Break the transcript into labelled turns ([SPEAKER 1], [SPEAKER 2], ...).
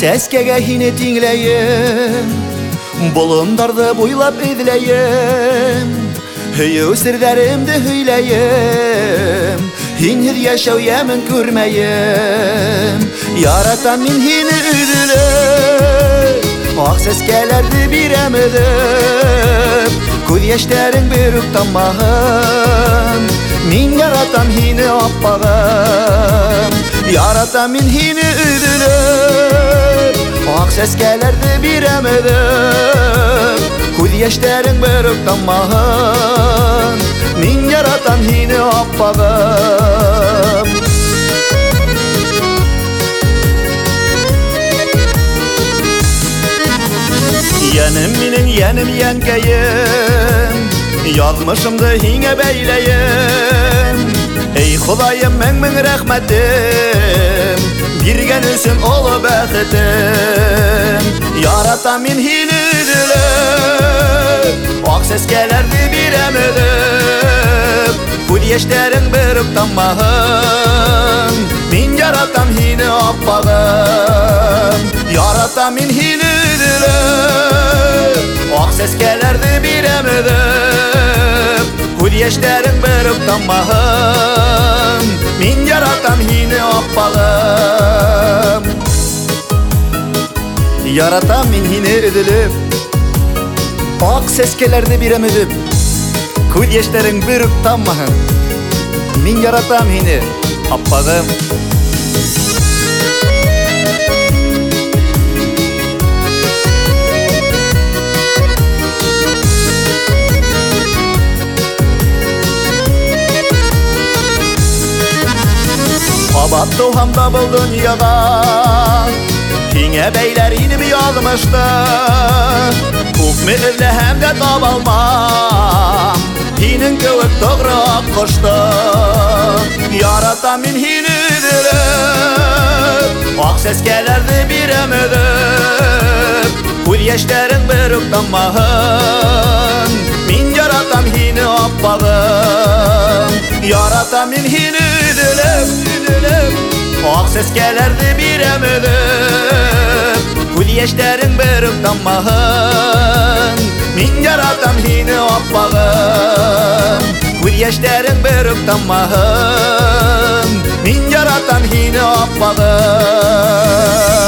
[SPEAKER 1] Сәскәгә һине тиңләем, болындарда буйлап эҙләем, һөйөү серҙәремде һөйләем, һинһеҙ йәшәү йәмен күрмәйем. Яратам мин һине өҙөлөп, ак сәскәләрҙе бирәм өҙөп, күҙ йәштәрең бер үк таммаһын. Мин яратам һине аппағым, яратам мин һине өҙөлөп, ак сәскәләрҙе бирәм өҙөп, күҙ йәштәрең бер үк таммаһын. Мин яратам һине аппағым. Йәнем минең, йәнем йәнкәйем, яҙмышымды һиңә бәйләйем. Эй Хоҙайым, мең-мең рәхмәтем, биргән өсөн оло бәхетем. Яратам мин һине өҙөлөп, ак сәскәләрҙе бирәм өҙөп, күҙ йәштәрең бер үк таммаһын. Мин яратам һине аппағым, яратам мин һине өҙөлөп, ак сәскәләрҙе бирәм өҙөп, күҙ йәштәрең бер үк таммаһын. Мин яратам һине аппағым. Яратам мин һине өҙөлөп, ак сәскәләрҙе бирәм өҙөп, күҙ йәштәрең бер үк таммаһын. Мин яратам һине аппағым. Абат тыуһамда был донъяға, һиңә бәйләр инем яҙмышты. Күпме эҙләһәм дә таба алмам һинең кеүек тоғро аҡ ҡошто. Яратам мин һине өҙөлөп, ак сәскәләрҙе бирәм өҙөп, күҙ йәштәрең бер үк таммаһын. Мин яратам һине аппағым, яратам мин һине өҙөлөп, ак сәскәләрҙе бирәм өҙөп, күҙ йәштәрең бер үк таммаһын. Мин яратам һине аппағым, күҙ йәштәрең бер үк таммаһын. Мин яратам һине аппағым.